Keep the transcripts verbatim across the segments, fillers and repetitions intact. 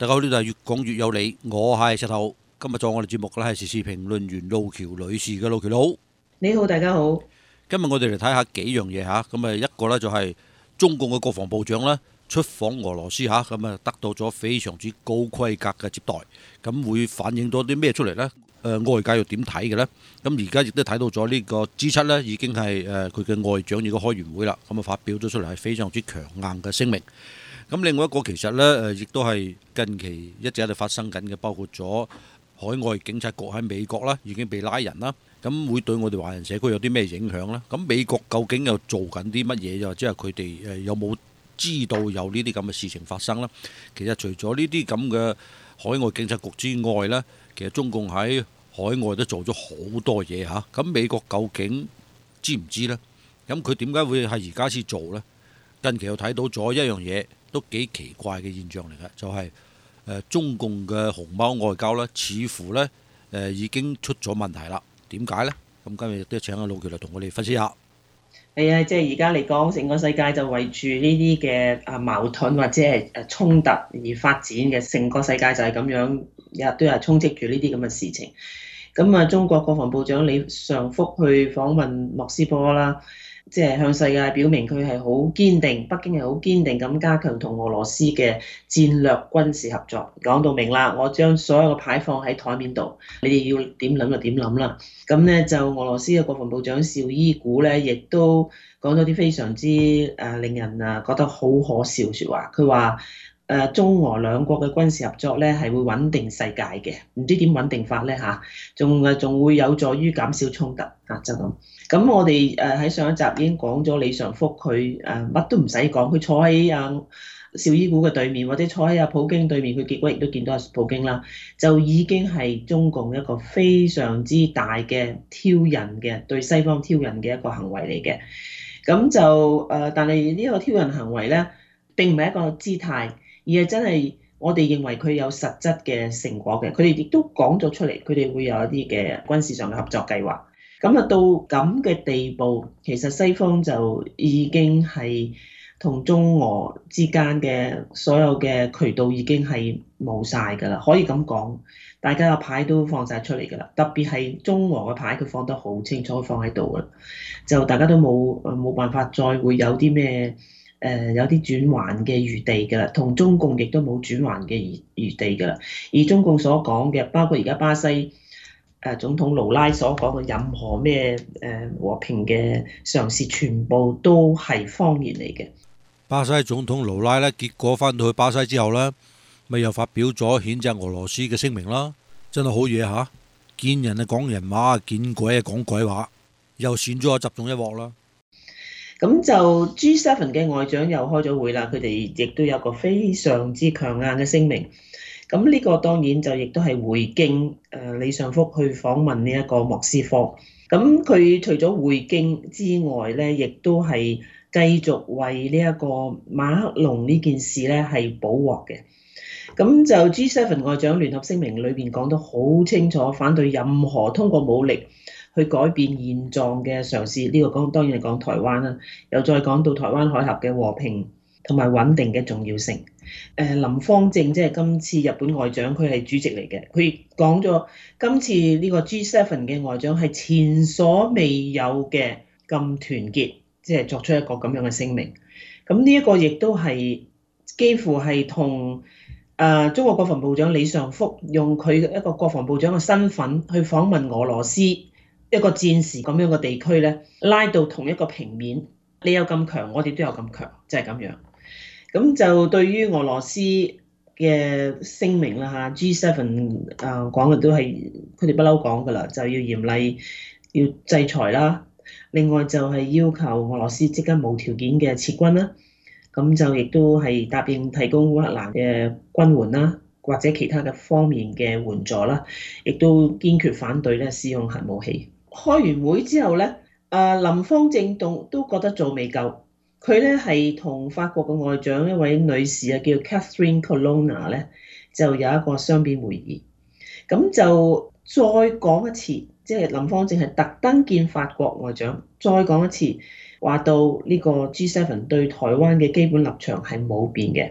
大家好，呢度係越講越有理，我係石頭。今日做我哋節目嘅咧係時事評論員路橋女士嘅。路橋佬， 你好，大家好。 今日我哋嚟睇下幾樣嘢嚇，咁啊一個呢就係中共嘅國防部長呢出訪俄羅斯嚇，咁啊得到咗非常之高規格嘅接待，咁會反映到啲咩出嚟呢？誒、呃、外界又點睇嘅呢？咁而家亦都睇到咗呢個 G 七呢已經係誒佢嘅外長已經開完會啦，咁啊發表咗出嚟係非常之強硬嘅聲明。咁另外一個其實呢，誒亦都係近期一直喺度發生緊嘅，包括咗海外警察局喺美國啦已經被拉人啦，咁會對我哋華人社區有啲咩影響呢？咁美國究竟又做緊啲乜嘢？又即係佢哋誒有冇知道有呢啲咁嘅事情發生呢？其實除咗呢啲咁嘅海外警察局之外呢，其實中共喺海外都做咗好多嘢嚇。咁美國究竟知唔知呢？咁佢點解會係而家先做呢？近期又睇到咗一樣嘢，都幾奇怪嘅現象嚟嘅，就係、是、誒、呃、中共嘅熊貓外交呢，似乎呢誒、呃、已經出咗問題啦。點解呢？咁今日亦都請阿路橋嚟同我哋分析下。 係啊，即係而家嚟講，成個世界就圍住呢啲嘅啊矛盾或者係誒衝突而發展嘅，成個世界就係咁樣，日日都係充斥住呢啲咁嘅事情。咁啊，中國國防部長李尚福去訪問莫斯科啦，即係向世界表明佢係好堅定，北京係好堅定咁加強同俄羅斯嘅戰略軍事合作。講到明啦，我將所有嘅牌放喺台面度，你哋要點諗就點諗啦。咁咧就俄羅斯嘅國防部長紹伊古咧，亦都講咗啲非常之誒令人啊覺得好可笑嘅説話。佢話誒中俄兩國嘅軍事合作咧係會穩定世界嘅，唔知點穩定法咧嚇，仲誒仲會有助於減少衝突啊，就咁。咁我哋誒喺上一集已經講咗李尚福佢誒乜都唔使講，佢坐喺阿紹伊古嘅對面，或者坐喺阿普京對面，佢結果亦都見到阿普京啦，就已經係中共一個非常之大嘅挑釁嘅對西方挑釁嘅一個行為嚟嘅。咁就誒，但係呢個挑釁行為咧並唔係一個姿態，而係真係我哋認為佢有實質嘅成果嘅。佢哋亦都講咗出嚟，佢哋會有一啲嘅軍事上嘅合作計劃。咁啊，到咁嘅地步，其實西方就已經係同中俄之間嘅所有嘅渠道已經係冇晒㗎啦，可以咁講，大家嘅牌都放晒出嚟㗎啦。特別係中俄嘅牌，佢放得好清楚，放喺度啦，就大家都冇冇辦法再會有啲咩誒有啲轉圜嘅餘地㗎啦，同中共亦都冇轉圜嘅餘餘地㗎啦。而中共所講嘅，包括而家巴西誒總統盧拉所講嘅任何咩誒和平嘅嘗試，全部都係謊言嚟嘅。 巴西總統盧拉呢，結果翻到去巴西之後呢，咪又發表咗譴責俄羅斯嘅聲明啦，真係好嘢嚇！見人啊講人話，見鬼啊講鬼話，又選咗阿習總一鑊啦。 咁就 G 七 嘅外長又開咗會啦，佢哋亦都有個非常之強硬嘅聲明。咁呢個當然就亦都係回敬誒李尚福去訪問呢一個莫斯科。咁佢除咗回敬之外咧，亦都係繼續為呢一個馬克龍呢件事咧係補鑊嘅。咁就 G 七 外長聯合聲明裏邊講得好清楚，反對任何通過武力去改變現狀嘅嘗試。呢、這個講當然係講台灣啦，又再講到台灣海峽嘅和平同埋穩定嘅重要性。誒林芳正即係今次日本外長，佢係主席嚟嘅，佢講咗今次呢個 G 七 嘅外長係前所未有嘅咁團結，即係作出一個咁樣嘅聲明。咁呢一個亦都係幾乎係同誒中國國防部長李尚福用佢一個國防部長嘅身份去訪問俄羅斯一個戰時咁樣嘅地區咧，拉到同一個平面。你有咁強，我哋都有咁強，就係咁樣。咁就對於俄羅斯嘅聲明啦嚇 ，G 七 誒講嘅都係佢哋不嬲講㗎啦，就要嚴厲要制裁啦。另外就係要求俄羅斯即刻無條件嘅撤軍啦。咁就亦都係答應提供烏克蘭嘅軍援啦，或者其他嘅方面嘅援助啦，亦都堅決反對咧使用核武器。開完會之後咧，啊林芳正都都覺得做未夠。佢咧係同法國嘅外長一位女士啊，叫 Catherine Colonna 咧，就有一個雙邊會議。咁就再講一次，即係林芳正係特登見法國外長，再講一次，話到呢個 G 七 對台灣嘅基本立場係冇變嘅。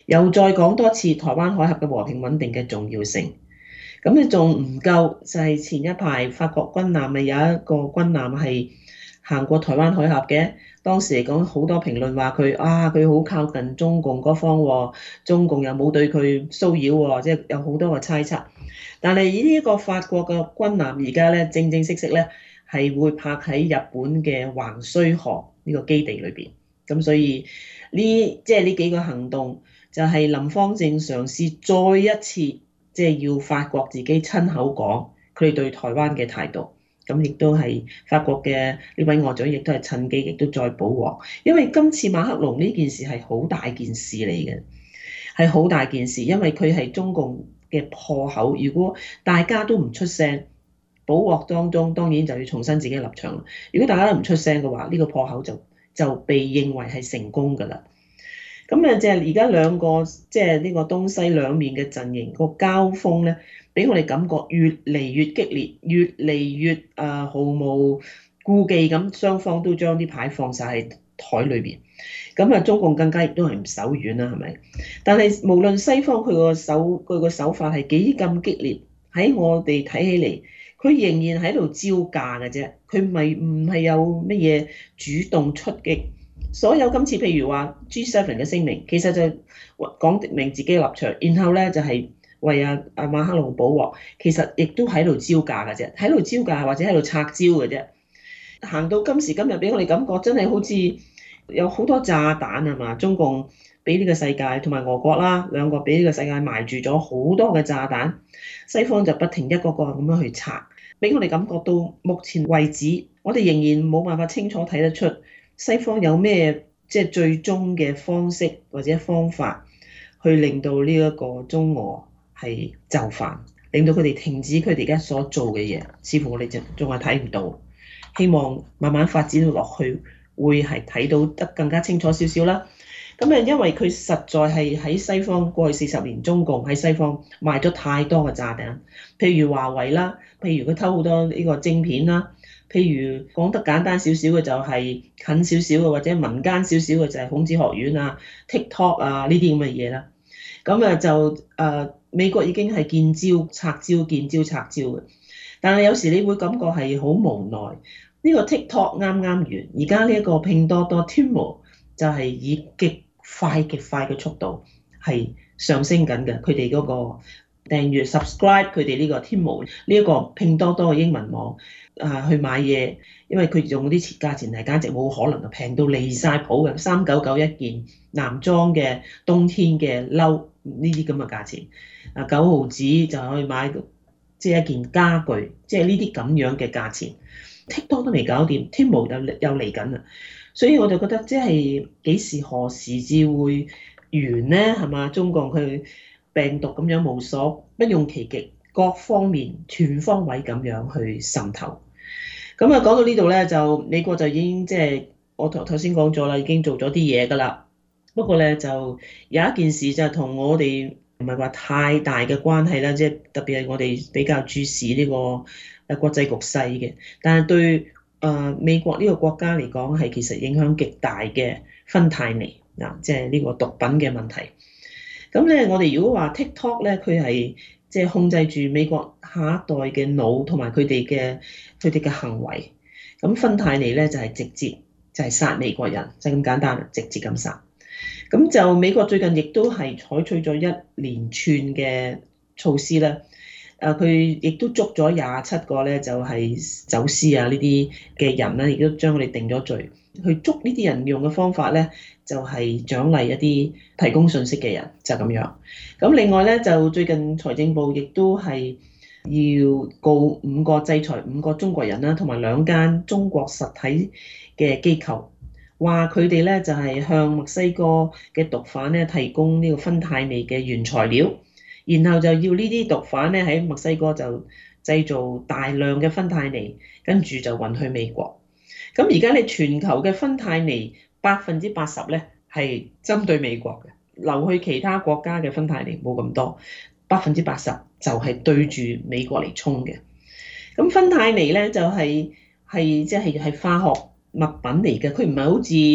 又再講多次台灣海峽嘅和平穩定嘅重要性。咁你仲唔夠？就係、是、前一排法國軍艦咪有一個軍艦係行過台灣海峽嘅，當時嚟講好多評論話佢啊，佢好靠近中共嗰方喎，中共又冇對佢騷擾喎，即係有好多個猜測。但係呢一個法國嘅軍艦而家咧正正式式咧係會泊喺日本嘅橫須賀呢個基地裏邊，咁所以呢即係呢幾個行動就係林芳正嘗試再一次即係要法國自己親口講佢哋對台灣嘅態度。咁亦都係法國嘅呢位外長，亦都係趁機亦都再補鑊，因為今次馬克龍呢件事係好大件事嚟嘅，係好大件事，因為佢係中共嘅破口。如果大家都唔出聲，補鑊當中當然就要重新自己立場。如果大家都唔出聲嘅話，呢個破口就就被認為係成功㗎啦。咁啊，即係而家兩個即係呢個東西兩面嘅陣營個交鋒咧，俾我哋感覺越嚟越激烈，越嚟越啊毫無顧忌咁，雙方都將啲牌放晒喺台裏邊。咁啊，中共更加亦都係唔手軟啦，係咪？但係無論西方佢個手佢個手法係幾咁激烈，喺我哋睇起嚟，佢仍然喺度招架嘅啫，佢咪唔係有乜嘢主動出擊。所有今次譬如話 G 七 嘅聲明，其實就講明自己嘅立場，然後咧就係為阿阿馬克龍補鑊，其實亦都喺度招架嘅啫，喺度招架或者喺度拆招嘅啫。行到今時今日，俾我哋感覺真係好似有好多炸彈係嘛？中共俾呢個世界同埋俄國啦，兩個俾呢個世界埋住咗好多嘅炸彈，西方就不停一個個咁樣去拆，俾我哋感覺到目前為止，我哋仍然冇辦法清楚睇得出西方有咩即係最終嘅方式或者方法去令到呢一個中俄係就範，令到佢哋停止佢哋而家所做嘅嘢，似乎我哋就仲係睇唔到。希望慢慢發展落去，會係睇到得更加清楚少少啦。咁啊，因為佢實在係喺西方過去四十年，中共喺西方賣咗太多嘅炸彈，譬如華為啦，譬如佢偷好多呢個晶片啦。譬如講得簡單少少嘅就係近少少嘅，或者民間少少嘅就係孔子學院啊、TikTok 啊呢啲咁嘅嘢啦。咁啊就誒、呃、美國已經係見招拆招、見招拆招嘅，但係有時你會感覺係好無奈。呢、這個 TikTok 啱啱完，而家呢一個拼多多 Temu 就係以極快極快嘅速度係上升緊嘅，佢哋嗰個訂閱 subscribe 佢哋呢個 Temu 呢一個拼多多嘅英文網。啊！去買嘢，因為佢用啲錢價錢係簡直冇可能嘅，平到離晒譜嘅，三九九一件男裝嘅冬天嘅褸呢啲咁嘅價錢，啊九毫子就可以買即係一件家具，即係呢啲咁樣嘅價錢。TikTok 都未搞掂，Temu又又嚟緊啦，所以我就覺得即係幾時何時至會完呢？係嘛？中共佢病毒咁樣無所不用其極，各方面全方位咁樣去滲透。咁啊，講到呢度咧，就美國就已經即係我頭頭先講咗啦，已經做咗啲嘢㗎啦。不過咧，就有一件事就同我哋唔係話太大嘅關係啦，即係特別係我哋比較注視呢個誒國際局勢嘅。但係對誒美國呢個國家嚟講，係其實影響極大嘅芬太尼嗱，即係呢個毒品嘅問題。咁咧，我哋如果話 TikTok 咧，佢係即係控制住美國下一代嘅腦同埋佢哋嘅佢哋嘅行為，咁芬太尼咧就係直接就係殺美國人，就咁簡單，直接咁殺。咁就美國最近亦都係採取咗一連串嘅措施啦。誒，佢亦都捉咗廿七個咧，就係走私啊呢啲嘅人啦，亦都將佢哋定咗罪。去捉呢啲人用嘅方法咧，就係獎勵一啲提供信息嘅人，就咁樣。咁另外咧，就最近財政部亦都係要告五個制裁五個中國人啦，同埋兩間中國實體嘅機構，話佢哋咧就係向墨西哥嘅毒販咧提供呢個芬太尼嘅原材料，然後就要呢啲毒販咧喺墨西哥就製造大量嘅芬太尼，跟住就運去美國。咁而家你全球嘅芬太尼百分之八十咧係針對美國嘅，流去其他國家嘅芬太尼冇咁多，百分之八十就係對住美國嚟衝嘅。咁芬太尼咧就係係即係係化學物品嚟嘅，佢唔係好似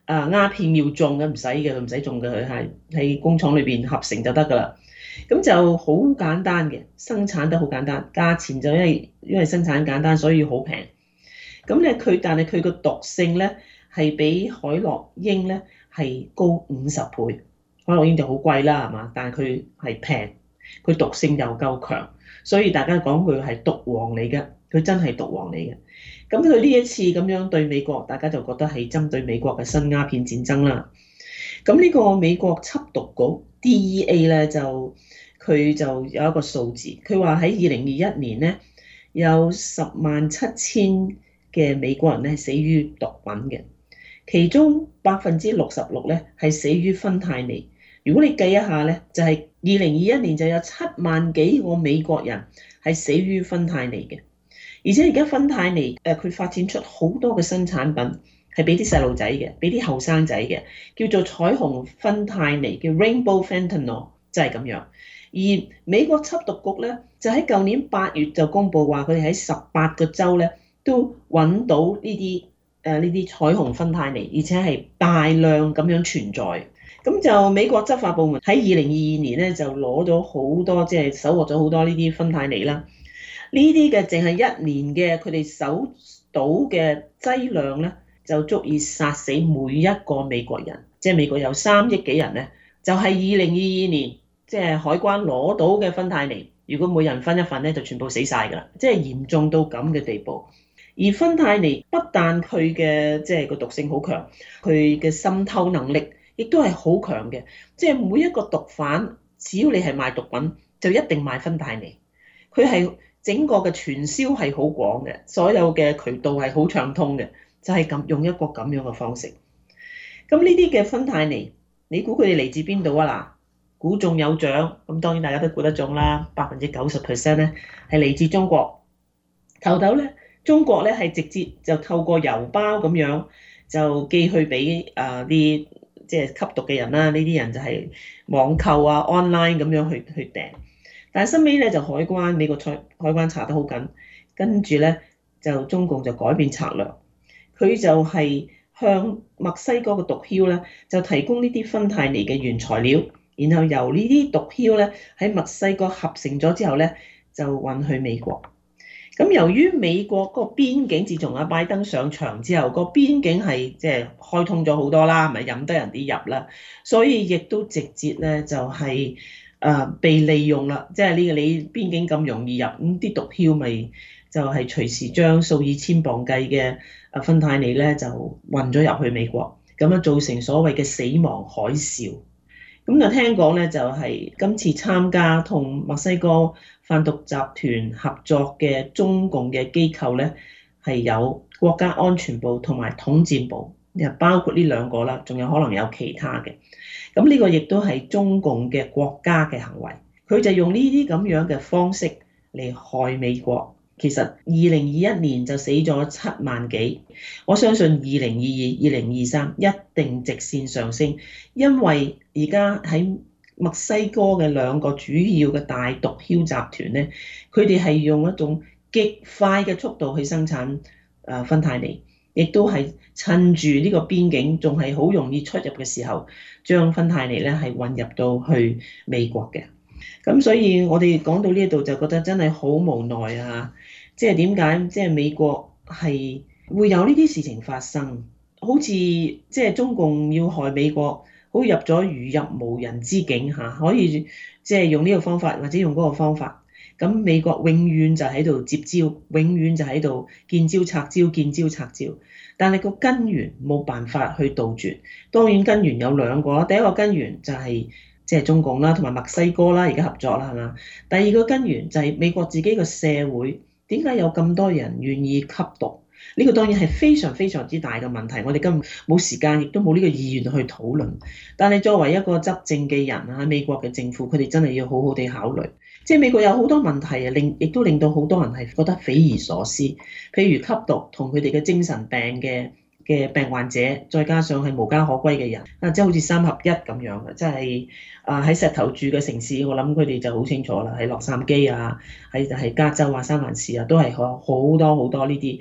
啊鴉片要種嘅，唔使嘅，唔使種嘅，佢係喺工廠裏邊合成就得㗎啦。咁就好簡單嘅，生產得好簡單，價錢就因為因為生產簡單，所以好平。咁咧佢但係佢個毒性咧係比海洛英咧係高五十倍。海洛英就好貴啦，係嘛？但係佢係平，佢毒性又夠強，所以大家講佢係毒王嚟嘅，佢真係毒王嚟嘅。咁佢呢一次咁樣對美國，大家就覺得係針對美國嘅新鴉片戰爭啦。咁呢個美國緝毒局 D E A 咧就佢就有一個數字，佢話喺二零二一年咧有十萬七千嘅美國人咧死於毒品嘅，其中百分之六十六咧係死於芬太尼。如果你計一下咧，就係二零二一年就有七萬幾個美國人係死於芬太尼嘅，而且而家芬太尼誒佢發展出好多嘅新產品係俾啲細路仔嘅，俾啲後生仔嘅，叫做彩虹芬太尼，叫 Rainbow Fentanyl，就係咁樣。而美國緝毒局咧就喺舊年八月就公佈話，佢哋喺十八個州咧都揾到呢啲誒呢啲彩虹芬太尼，而且係大量咁樣存在。咁就美國執法部門喺二零二二年咧就攞咗好多，即係搜獲咗好多呢啲芬太尼啦。呢啲嘅淨係一年嘅佢哋搜到嘅劑量咧，就足以殺死每一個美國人。即係美國有三億幾人咧，就係二零二二年即係海關攞到嘅芬太尼。如果每人分一份咧，就全部死晒㗎啦。即係嚴重到咁嘅地步。而芬太尼不但佢嘅即係個毒性好強，佢嘅滲透能力亦都係好強嘅，即係每一個毒販，只要你係賣毒品，就一定賣芬太尼。佢係整個嘅傳銷係好廣嘅，所有嘅渠道係好暢通嘅，就係咁用一個咁樣嘅方式。咁呢啲嘅芬太尼，你估佢哋嚟自邊度啊？嗱，估中有獎，咁當然大家都估得中啦，百分之九十 percent 咧係嚟自中國。頭頭咧，中國咧係直接就透過郵包咁樣就寄去俾啊啲即係吸毒嘅人啦，呢啲人就係網購啊 online 咁樣去去訂，但係後尾咧就海關美國海海關查得好緊，跟住咧就中共就改變策略，佢就係向墨西哥嘅毒梟咧就提供呢啲芬太尼嘅原材料，然後由呢啲毒梟咧喺墨西哥合成咗之後咧就運去美國。咁由於美國嗰個邊境自從阿拜登上場之後，個邊境係即係開通咗好多啦，咪任得人哋入啦，所以亦都直接咧就係誒被利用啦。即係呢個你邊境咁容易入，咁啲毒梟咪就係隨時將數以千磅計嘅誒芬太尼咧就運咗入去美國，咁樣造成所謂嘅死亡海嘯。咁就聽講咧，就係今次參加同墨西哥販毒集團合作嘅中共嘅機構咧，係有國家安全部同埋統戰部，又包括呢兩個啦，仲有可能有其他嘅。咁呢個亦都係中共嘅國家嘅行為，佢就用呢啲咁樣嘅方式嚟害美國。其實二零二一年就死咗七萬幾，我相信二零二二、二零二三一定直線上升，因為而家喺墨西哥嘅兩個主要嘅大毒梟集團咧，佢哋係用一種極快嘅速度去生產誒芬太尼，亦都係趁住呢個邊境仲係好容易出入嘅時候，將芬太尼咧係運入到去美國嘅。咁所以我哋講到呢度就覺得真係好無奈啊！即係點解即係美國係會有呢啲事情發生？好似即係中共要害美國，好似入咗如入無人之境嚇，可以即係用呢個方法或者用嗰個方法。咁美國永遠就喺度接招，永遠就喺度見招拆招，見招拆招。但係個根源冇辦法去杜絕。當然根源有兩個啦，第一個根源就係即係中共啦，同埋墨西哥啦，而家合作啦，係嘛？第二個根源就係美國自己個社會。點解有咁多人願意吸毒？呢個當然係非常非常之大嘅問題，我哋根本冇時間，亦都冇呢個意願去討論。但係作為一個執政嘅人啊，美國嘅政府，佢哋真係要好好地考慮。即係美國有好多問題啊，令亦都令到好多人係覺得匪夷所思。譬如吸毒同佢哋嘅精神病嘅嘅病患者，再加上係無家可歸嘅人啊，即係好似三合一咁樣嘅，即係啊喺石頭住嘅城市，我諗佢哋就好清楚啦。喺洛杉磯啊，喺係加州啊、三藩市啊，都係好好多好多呢啲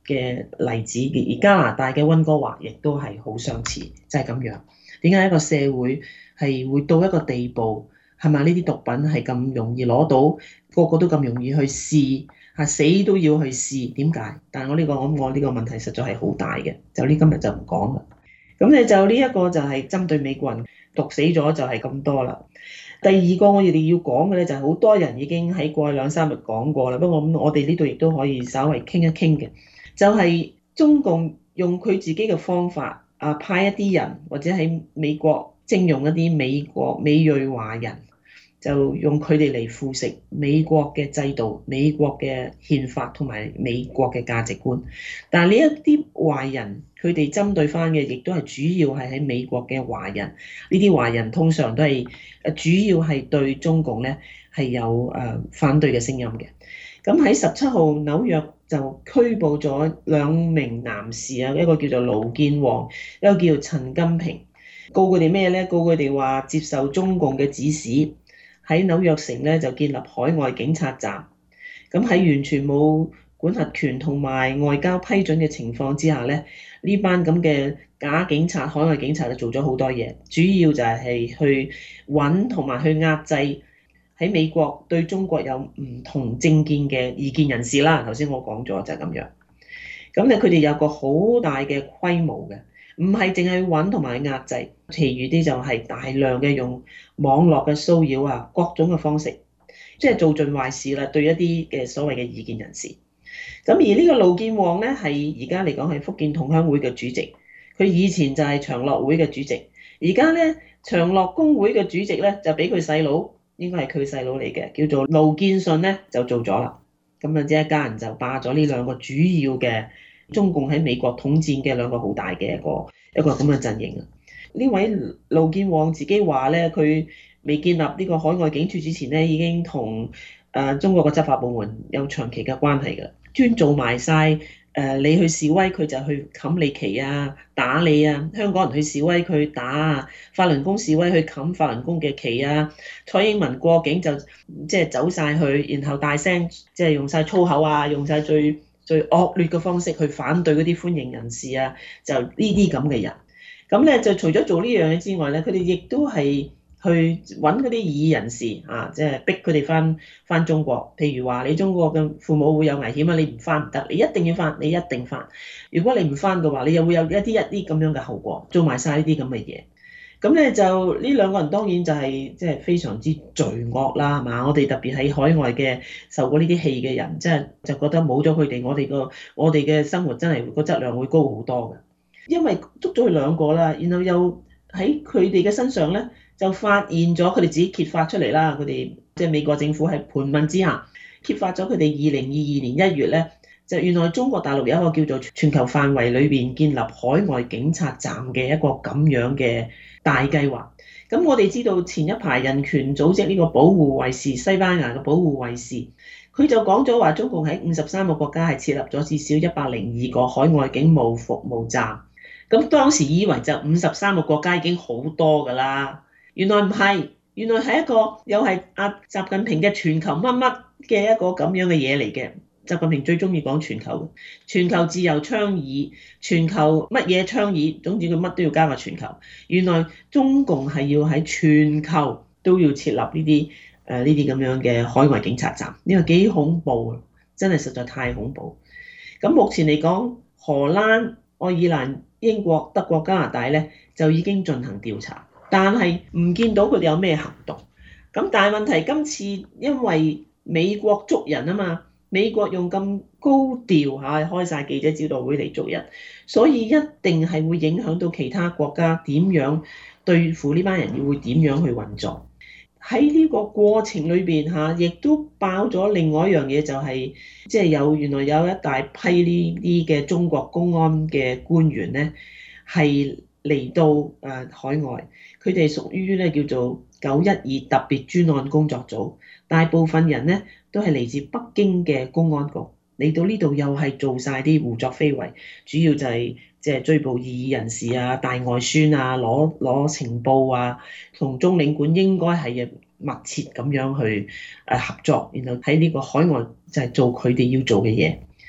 嘅例子，而加拿大嘅溫哥華亦都係好相似，就係咁樣。點解一個社會係會到一個地步，係咪呢啲毒品係咁容易攞到，個個都咁容易去試，係死都要去試？點解？但係我呢個我我呢個問題實在係好大嘅，就呢今日就唔講啦。咁你就呢一個就係針對美國人毒死咗就係咁多啦。第二個我哋要講嘅咧就係好多人已經喺過去兩三日講過啦，不過我我哋呢度亦都可以稍微傾一傾嘅，就係中共用佢自己嘅方法啊，派一啲人或者喺美國徵用一啲美國美裔華人，就用佢哋嚟腐蝕美國嘅制度、美國嘅憲法同埋美國嘅價值觀。但係呢一啲華人，佢哋針對翻嘅亦都係主要係喺美國嘅華人。呢啲華人通常都係誒主要係對中共咧係有誒反對嘅聲音嘅。咁喺十七號紐約就拘捕咗兩名男士啊，一個叫做盧建旺，一個叫做陳金平。告佢哋咩咧？告佢哋話接受中共嘅指使，喺紐約城咧就建立海外警察站。咁喺完全冇管轄權同埋外交批准嘅情況之下咧，呢班咁嘅假警察、海外警察就做咗好多嘢，主要就係去揾同埋去壓制喺美國對中國有唔同政見嘅異見人士啦。頭先我講咗就係咁樣。咁咧佢哋有個好大嘅規模嘅，唔係淨係揾同埋壓制，其餘啲就係大量嘅用網絡嘅騷擾啊，各種嘅方式，即係做盡壞事啦，對一啲嘅所謂嘅異見人士。咁而呢個盧建旺咧，係而家嚟講係福建同鄉會嘅主席，佢以前就係長樂會嘅主席，而家咧長樂工會嘅主席咧就俾佢細佬，應該係佢細佬嚟嘅，叫做盧建信咧就做咗啦。咁啊，即係一家人就霸咗呢兩個主要嘅中共喺美國統戰嘅兩個好大嘅一個一個咁嘅陣營啊。呢位盧建旺自己話咧，佢未建立呢個海外警署之前咧，已經同誒中國嘅執法部門有長期嘅關係㗎，專做埋晒誒你去示威佢就去冚你旗啊、打你啊；香港人去示威佢打啊，法輪功示威去冚法輪功嘅旗啊。蔡英文過境就即係走晒去，然後大聲即係用晒粗口啊，用晒最最惡劣嘅方式去反對嗰啲歡迎人士啊，就呢啲咁嘅人。咁咧就除咗做呢樣嘢之外咧，佢哋亦都係去揾嗰啲異議人士啊，即係逼佢哋翻翻中國。譬如話你中國嘅父母會有危險啊，你唔翻唔得，你一定要翻，你一定翻。如果你唔翻嘅話，你又會有一啲一啲咁樣嘅後果，做埋晒呢啲咁嘅嘢。咁咧就呢兩個人當然就係即係非常之罪惡啦，係嘛？我哋特別喺海外嘅受過呢啲氣嘅人，即係就覺得冇咗佢哋，我哋個我哋嘅生活真係個質量會高好多嘅。因為捉咗佢兩個啦，然後又喺佢哋嘅身上咧就發現咗佢哋自己揭發出嚟啦。佢哋即係美國政府喺盤問之下揭發咗佢哋二零二二年一月咧，就原來中國大陸有一個叫做全球範圍裏邊建立海外警察站嘅一個咁樣嘅大計劃。咁我哋知道前一排人權組織呢個保護衛士，西班牙嘅保護衛士，佢就講咗話中共喺五十三個國家係設立咗至少一百零二個海外警務服務站。咁當時以為就五十三個國家已經好多㗎啦，原來唔係，原來係一個又係阿習近平嘅全球乜乜嘅一個咁樣嘅嘢嚟嘅。習近平最中意講全球，全球自由倡議，全球乜嘢倡議，總之佢乜都要加個全球。原來中共係要喺全球都要設立呢啲誒呢啲咁樣嘅海外警察站，呢個幾恐怖啊！真係實在太恐怖。咁目前嚟講，荷蘭、愛爾蘭、英國、德國、加拿大咧就已經進行調查，但係唔見到佢哋有咩行動。咁但係問題今次因為美國捉人啊嘛，美國用咁高調嚇開晒記者招待會嚟捉人，所以一定係會影響到其他國家點樣對付呢班人，要會點樣去運作。喺呢個過程裏邊嚇，亦都爆咗另外一樣嘢，就係即係有原來有一大批呢啲嘅中國公安嘅官員咧，係嚟到誒海外，佢哋屬於咧叫做九一二特別專案工作組，大部分人咧都係嚟自北京嘅公安局，嚟到呢度又係做晒啲胡作非為，主要就係即係追捕異議人士啊、帶外宣啊、攞攞情報啊，同中領館應該係密切咁樣去誒合作，然後喺呢個海外就係做佢哋要做嘅嘢。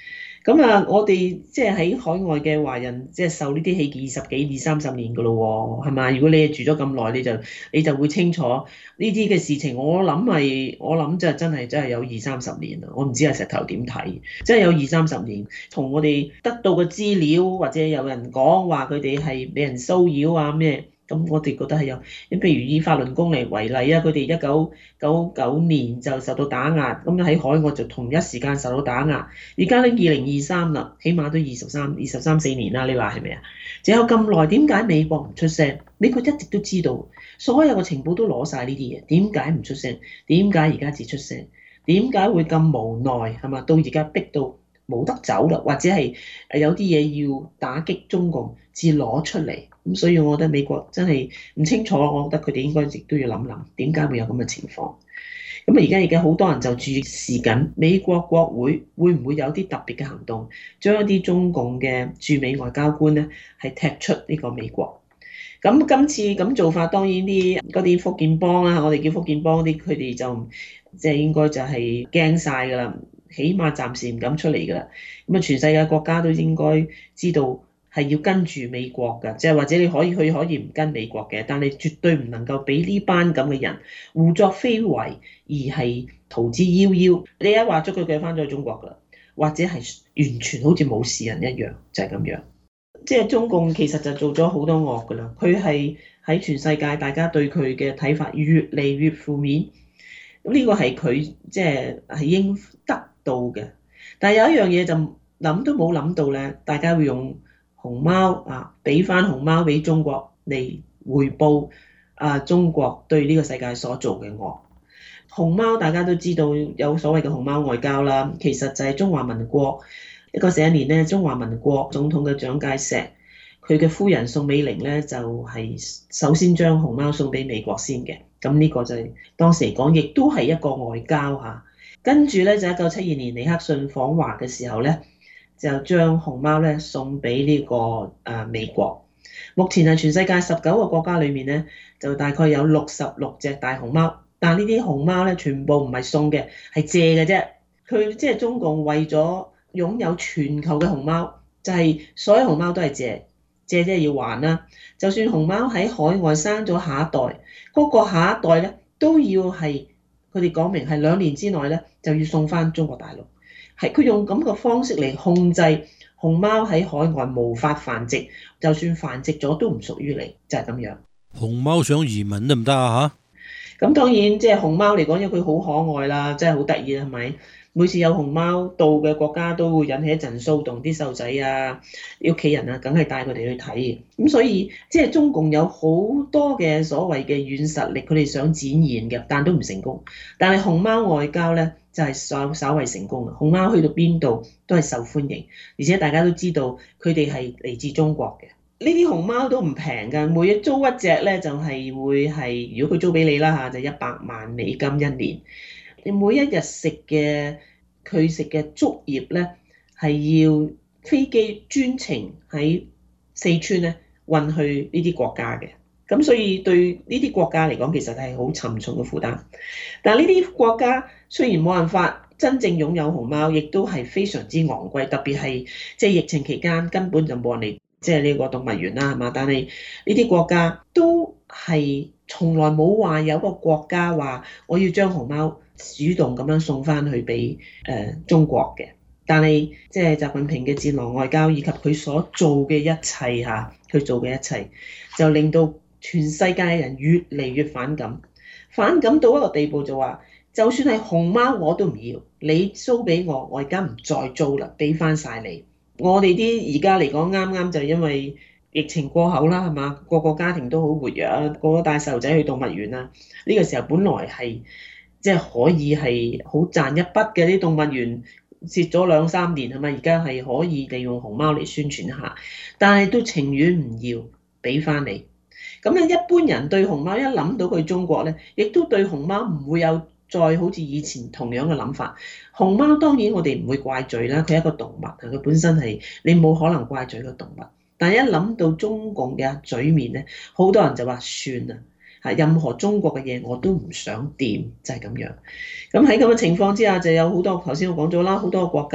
咁啊，我哋即係喺海外嘅華人，即係受呢啲氣二十幾、二三十年噶咯喎，係嘛？如果你係住咗咁耐，你就你就會清楚呢啲嘅事情。我諗係，我諗就真係真係有二三十年啦。我唔知阿石頭點睇，真係有二三十年。從我哋得到嘅資料，或者有人講話佢哋係俾人騷擾啊咩？咁我哋覺得係有，咁譬如以法輪功嚟為例啊，佢哋一九九九年就受到打壓，咁喺海外就同一時間受到打壓。而家咧二零二三啦，起碼都二十三、二十三四年啦，你話係咪啊？仲有咁耐，點解美國唔出聲？美國一直都知道，所有嘅情報都攞晒呢啲嘢，點解唔出聲？點解而家至出聲？點解會咁無奈係嘛？到而家逼到冇得走啦，或者係誒有啲嘢要打擊中共至攞出嚟，咁所以我覺得美國真係唔清楚，我覺得佢哋應該亦都要諗諗點解會有咁嘅情況。咁啊而家而家好多人就注視緊美國國會會唔會有啲特別嘅行動，將一啲中共嘅駐美外交官咧係踢出呢個美國。咁今次咁做法當然啲嗰啲福建幫啦，我哋叫福建幫啲，佢哋就即係應該就係驚晒㗎啦。起碼暫時唔敢出嚟㗎啦，咁啊全世界國家都應該知道係要跟住美國㗎，即係或者你可以去可以唔跟美國嘅，但係絕對唔能夠俾呢班咁嘅人胡作非為而係逃之夭夭。你一話捉佢，佢翻咗去中國㗎啦，或者係完全好似冇事人一樣，就係咁樣。即係中共其實就做咗好多惡㗎啦，佢係喺全世界大家對佢嘅睇法越嚟越負面。咁呢個係佢即係係應得到嘅，但係有一樣嘢就諗都冇諗到咧，大家會用熊貓啊，俾翻熊貓俾中國嚟回報啊中國對呢個世界所做嘅惡。熊貓大家都知道有所謂嘅熊貓外交啦，其實就係中華民國一九四一年咧，中華民國總統嘅蔣介石佢嘅夫人宋美齡咧就係首先將熊貓送俾美國先嘅。咁呢個就係當時嚟講，亦都係一個外交嚇。跟住咧就一九七二年尼克遜訪華嘅時候咧，就將熊貓咧送俾呢個誒美國。目前係全世界十九個國家裏面咧，就大概有六十六隻大熊貓。但係呢啲熊貓咧，全部唔係送嘅，係借嘅啫。佢即係中共為咗擁有全球嘅熊貓，就係所有熊貓都係借。借即係要還啦，就算熊貓喺海外生咗下一代，嗰個下一代咧都要係佢哋講明係兩年之內咧就要送翻中國大陸，係佢用咁嘅方式嚟控制熊貓喺海外無法繁殖，就算繁殖咗都唔屬於你，就係咁樣。 熊貓想移民得唔得啊？ 嚇，咁當然即係熊貓嚟講，因為佢好可愛啦，真係好得意啦，係咪？每次有熊貓到嘅國家都會引起一陣騷動，啲細路仔啊、屋企人啊，梗係帶佢哋去睇嘅。咁所以即係中共有好多嘅所謂嘅軟實力，佢哋想展現嘅，但都唔成功。但係熊貓外交咧就係稍稍為成功啦。熊貓去到邊度都係受歡迎，而且大家都知道佢哋係嚟自中國嘅。呢啲熊貓都唔平㗎，每一租一隻咧就係會係，如果佢租俾你啦嚇，就一百萬美金一年。你每一日食嘅佢食嘅竹葉咧，係要飛機專程喺四川咧運去呢啲國家嘅，咁所以對呢啲國家嚟講，其實係好沉重嘅負擔。但係呢啲國家雖然冇辦法真正擁有熊貓，亦都係非常之昂貴，特別係即係疫情期間根本就冇人嚟即係呢個動物園啦，係嘛？但係呢啲國家都係從來冇話有個國家話我要將熊貓主動咁樣送翻去俾誒中國嘅，但係即係習近平嘅戰狼外交以及佢所做嘅一切嚇，佢做嘅一切就令到全世界嘅人越嚟越反感，反感到一個地步就話，就算係熊貓我都唔要，你租俾我，我而家唔再租啦，俾翻晒你。我哋啲而家嚟講啱啱就因為疫情過後啦，係嘛？個個家庭都好活躍啊，個個帶細路仔去動物園啊，呢個時候本來係即係可以係好賺一筆嘅，啲動物園蝕咗兩三年係咪？而家係可以利用熊貓嚟宣傳下，但係都情願唔要俾翻你。咁咧，一般人對熊貓一諗到佢中國咧，亦都對熊貓唔會有再好似以前同樣嘅諗法。熊貓當然我哋唔會怪罪啦，佢係一個動物，佢本身係你冇可能怪罪個動物。但係一諗到中共嘅嘴面咧，好多人就話算啦。任何中國嘅嘢我都唔想掂，就係咁樣。咁喺咁嘅情況之下，就有好多頭先我講咗啦，好多個國家咧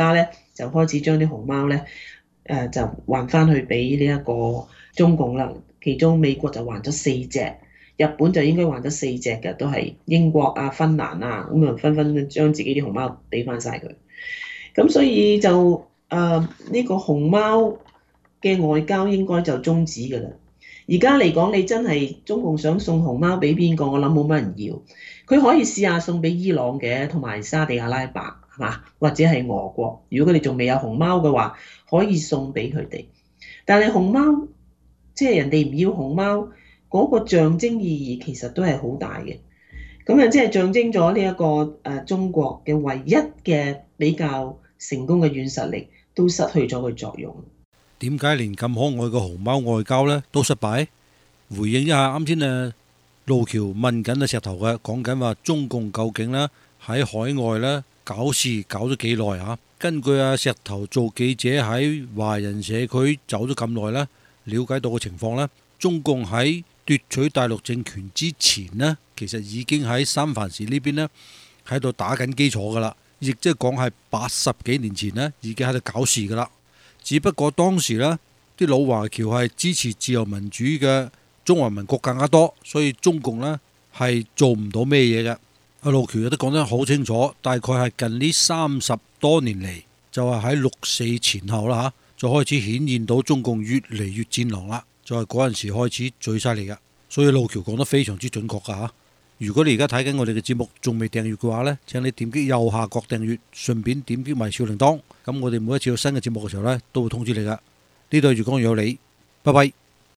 就開始將啲熊貓咧誒、呃、就還翻去俾呢一個中共啦。其中美國就還咗四隻，日本就應該還咗四隻嘅，都係英國啊、芬蘭啊，咁啊紛紛將自己啲熊貓俾翻晒佢。咁所以就誒呢、呃呢個熊貓嘅外交應該就終止㗎啦。而家嚟講，你真係中共想送熊貓俾邊個？我諗冇乜人要。佢可以試下送俾伊朗嘅，同埋沙地阿拉伯係嘛，或者係俄國。如果佢哋仲未有熊貓嘅話，可以送俾佢哋。但係熊貓即係人哋唔要熊貓，嗰個象徵意義其實都係好大嘅。咁啊，即係象徵咗呢一個誒中國嘅唯一嘅比較成功嘅軟實力都失去咗佢作用。 點解連咁可愛嘅熊貓外交呢都失敗？回應一下啱先誒路橋問緊阿石頭嘅，講緊話中共究竟呢喺海外呢搞事搞咗幾耐啊？根據阿石頭做記者喺華人社區走咗咁耐呢，了解到嘅情況呢，中共喺奪取大陸政權之前呢，其實已經喺三藩市呢邊呢喺度打緊基礎噶啦，亦即係講係八十幾年前呢已經喺度搞事噶啦。只不過當時呢啲老華僑係支持自由民主嘅中華民國更加多，所以中共呢係做唔到咩嘢嘅。阿路橋亦都講得好清楚，大概係近呢三十多年嚟，就係喺六四前後啦嚇，就開始顯現到中共越嚟越戰狼啦，就係嗰陣時開始最犀利嘅。所以路橋講得非常之準確㗎嚇。如果你而家睇緊我哋嘅節目仲未訂閱嘅話呢，請你點擊右下角訂閱，順便點擊埋小鈴鐺，咁我哋每一次有新嘅節目嘅時候呢，都會通知你㗎。呢度係粵講粵有理，拜拜。